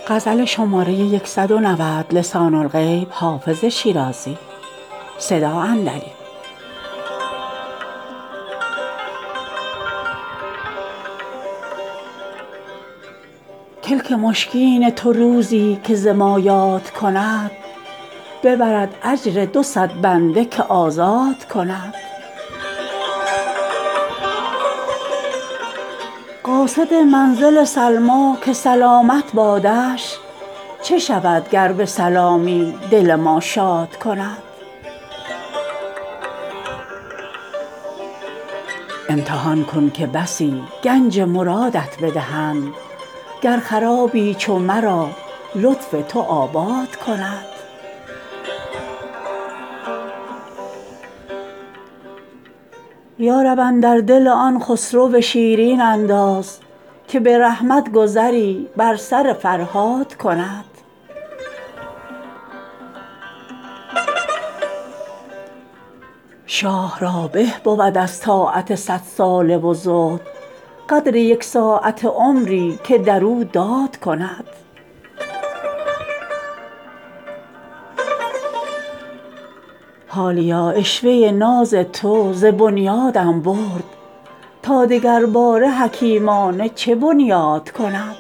غزل شماره 190 لسان الغیب حافظ شیرازی صدا اندری. کلک مشکین تو روزی که ز ما یاد کند، ببرد اجر 200 بنده که آزاد کند. قاصد منزل سلمیٰ که سلامت بادش، چه شود گر به سلامی دل ما شاد کند. امتحان کن که بسی گنج مرادت بدهند، گر خرابی چو مرا لطف تو آباد کند. یا رب اندر دل آن خسرو شیرین انداز، که به رحمت گذری بر سر فرهاد کند. شاه را به بود از طاعت 100 ساله و زهد، قدر 1 ساعت عمری که در او داد کند. حالیا عشوه ناز تو ز بنیادم برد، تا دگرباره حکیمانه چه بنیاد کند.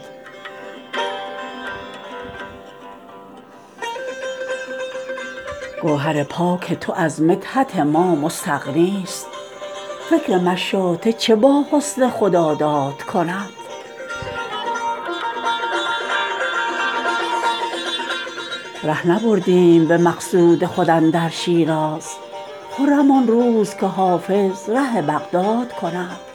گوهر پاک تو از مدحت ما مستغنی است، فکر مشاطه چه با حسن خداداد کند. ره نبردیم به مقصود خود اندر شیراز، خرم آن روز که حافظ ره بغداد کند.